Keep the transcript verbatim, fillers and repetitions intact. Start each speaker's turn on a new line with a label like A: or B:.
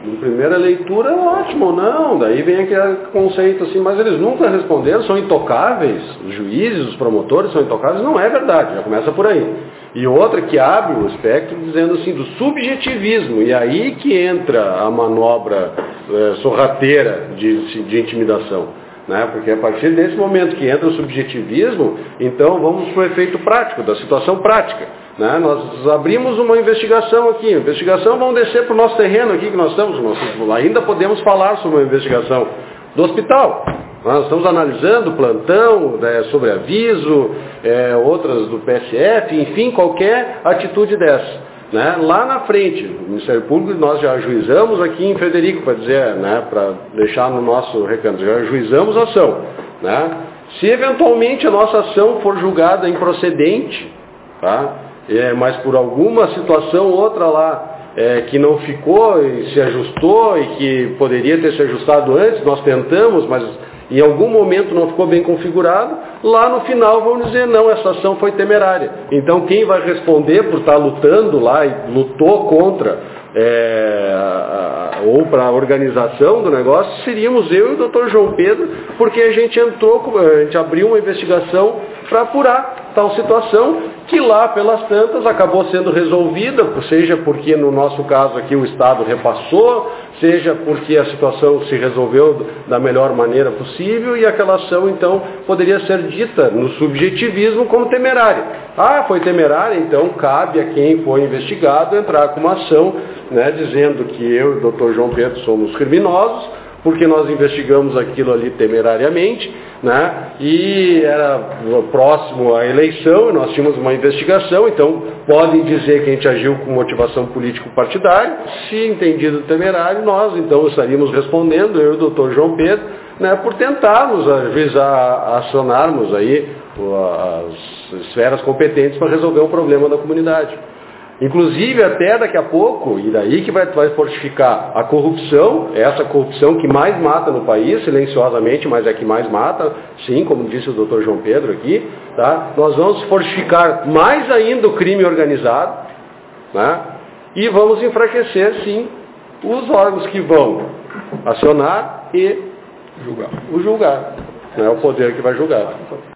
A: em primeira leitura, ótimo, não, daí vem aquele conceito assim, mas eles nunca responderam, são intocáveis, os juízes, os promotores são intocáveis, não é verdade, já começa por aí. E outra que abre o espectro dizendo assim, do subjetivismo, e aí que entra a manobra é, sorrateira de, de intimidação. Né? Porque a partir desse momento que entra o subjetivismo, então vamos para o efeito prático, da situação prática. Né? Nós abrimos uma investigação aqui, investigação, vamos descer para o nosso terreno aqui que nós estamos, nós ainda podemos falar sobre uma investigação do hospital. Nós estamos analisando plantão, né, sobre aviso, é, outras do P S F, enfim, qualquer atitude dessa. Né? Lá na frente, o Ministério Público, nós já ajuizamos aqui em Frederico, para dizer, né, para deixar no nosso recanto, já ajuizamos a ação. Né? Se eventualmente a nossa ação for julgada improcedente, tá? É, mas por alguma situação ou outra lá, é, que não ficou e se ajustou e que poderia ter se ajustado antes, nós tentamos, mas em algum momento não ficou bem configurado, lá no final vão dizer, não, essa ação foi temerária. Então quem vai responder por estar lutando lá e lutou contra, é, a, a, ou para a organização do negócio, seríamos eu e o doutor João Pedro, porque a gente entrou, a gente abriu uma investigação para apurar tal situação, que lá pelas tantas acabou sendo resolvida, seja porque no nosso caso aqui o Estado repassou, seja porque a situação se resolveu da melhor maneira possível e aquela ação então poderia ser dita no subjetivismo como temerária. Ah, foi temerária, então cabe a quem foi investigado entrar com uma ação, né, dizendo que eu e o doutor João Pedro somos criminosos, porque nós investigamos aquilo ali temerariamente, né? E era próximo à eleição, nós tínhamos uma investigação, então podem dizer que a gente agiu com motivação político-partidária. Se entendido temerário, nós então estaríamos respondendo, eu e o doutor João Pedro, né, por tentarmos ajuizar, acionarmos aí as esferas competentes para resolver o problema da comunidade. Inclusive, até daqui a pouco, e daí que vai, vai fortificar a corrupção, essa corrupção que mais mata no país, silenciosamente, mas é que mais mata, sim, como disse o doutor João Pedro aqui, tá? Nós vamos fortificar mais ainda o crime organizado, né? E vamos enfraquecer, sim, os órgãos que vão acionar e
B: julgar.
A: o julgar, né? O poder que vai julgar.